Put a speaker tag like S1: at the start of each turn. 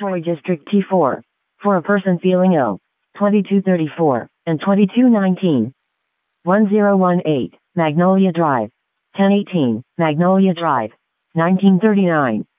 S1: Troy District T4. For a person feeling ill. 2234 and 2219. 1018, Magnolia Drive. 1018, Magnolia Drive. 1939.